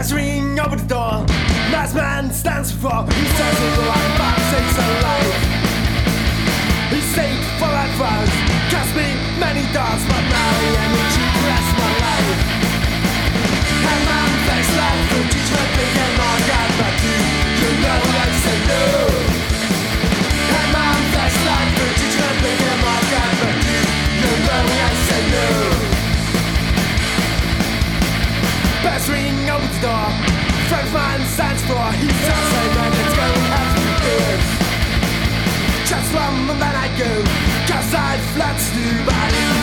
Bells ring over the door. Last man stands before. He says he'll go out and saves her life. He's safe for advice. Cost me many dollars, but now he energy to rest my life. And man thanks life for teaching me and all God, but you know I say no. And man thanks life for teaching me and all God, but you know I say no. Bells ring over the door. Frenchman stands for. He tells me that it's going to have to be good. Just one and then I go. 'Cause I'd flats to buy.